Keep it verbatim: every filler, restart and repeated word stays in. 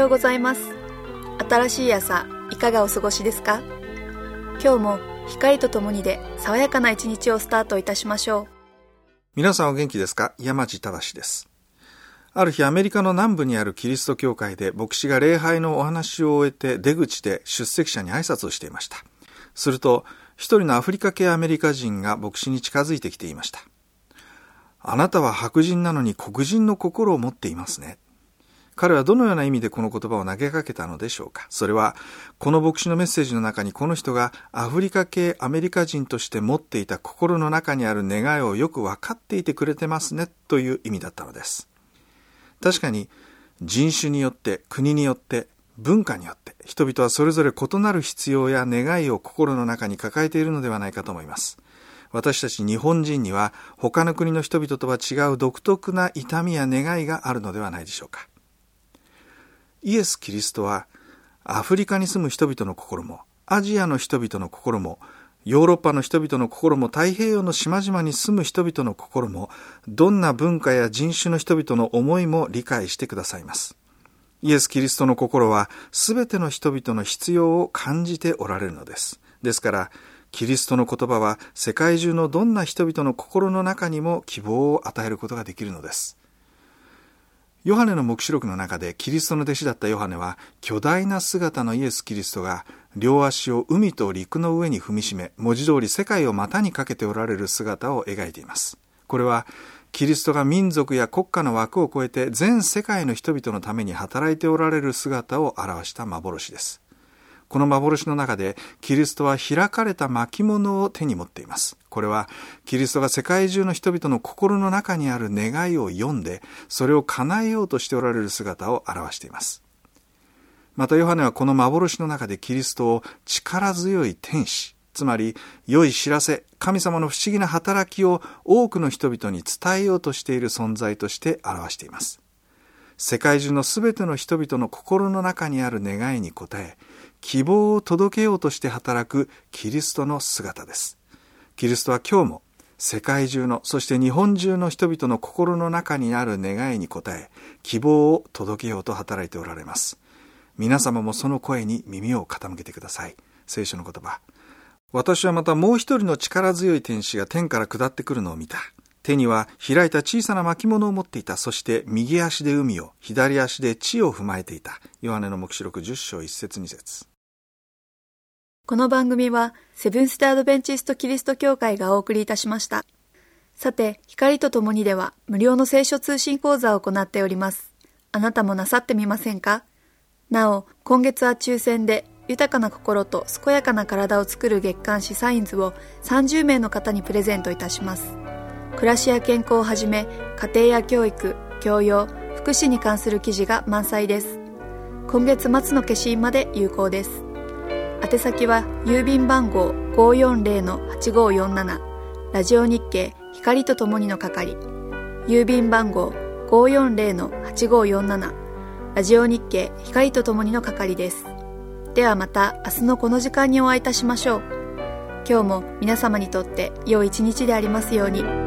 ようございます。新しい朝いかがお過ごしですか？今日も光とともにで爽やかな一日をスタートいたしましょう。 皆さんお元気ですか？山地正です。ある日アメリカの南部にあるキリスト教会で牧師が礼拝のお話を終えて出口で出席者に挨拶をしていました。すると一人のアフリカ系アメリカ人が牧師に近づいてきていました。あなたは白人なのに黒人の心を持っていますね。彼はどのような意味でこの言葉を投げかけたのでしょうか。それはこの牧師のメッセージの中にこの人がアフリカ系アメリカ人として持っていた心の中にある願いをよく分かっていてくれてますねという意味だったのです。確かに人種によって国によって文化によって人々はそれぞれ異なる必要や願いを心の中に抱えているのではないかと思います。私たち日本人には他の国の人々とは違う独特な痛みや願いがあるのではないでしょうか。イエス・キリストはアフリカに住む人々の心もアジアの人々の心もヨーロッパの人々の心も太平洋の島々に住む人々の心もどんな文化や人種の人々の思いも理解してくださいます。イエス・キリストの心はすべての人々の必要を感じておられるのです。ですからキリストの言葉は世界中のどんな人々の心の中にも希望を与えることができるのです。ヨハネの黙示録の中でキリストの弟子だったヨハネは巨大な姿のイエス・キリストが両足を海と陸の上に踏みしめ文字通り世界を股にかけておられる姿を描いています。これはキリストが民族や国家の枠を超えて全世界の人々のために働いておられる姿を表した幻です。この幻の中でキリストは開かれた巻物を手に持っています。これはキリストが世界中の人々の心の中にある願いを読んでそれを叶えようとしておられる姿を表しています。またヨハネはこの幻の中でキリストを力強い天使、つまり良い知らせ、神様の不思議な働きを多くの人々に伝えようとしている存在として表しています。世界中のすべての人々の心の中にある願いに応え希望を届けようとして働くキリストの姿です。キリストは今日も世界中のそして日本中の人々の心の中にある願いに応え希望を届けようと働いておられます。皆様もその声に耳を傾けてください。聖書の言葉。私はまたもう一人の力強い天使が天から下ってくるのを見た。手には開いた小さな巻物を持っていた。そして右足で海を左足で地を踏まえていた。ヨハネの黙示録じゅっ章いち節に節。 この番組はセブンステアドベンチストキリスト教会がお送りいたしました。さて、光とともにでは無料の聖書通信講座を行っております。あなたもなさってみませんか？なお、今月は抽選で豊かな心と健やかな体を作る月刊誌サインズをさんじゅう名の方にプレゼントいたします。暮らしや健康をはじめ家庭や教育、教養、福祉に関する記事が満載です。今月末の消印まで有効です。宛先は郵便番号 ごーよんぜろのはちごーよんなな ラジオ日経光とともにの係、郵便番号 ごーよんぜろのはちごーよんなな ラジオ日経光とともにの係です。ではまた明日のこの時間にお会いいたしましょう。今日も皆様にとって良い一日でありますように。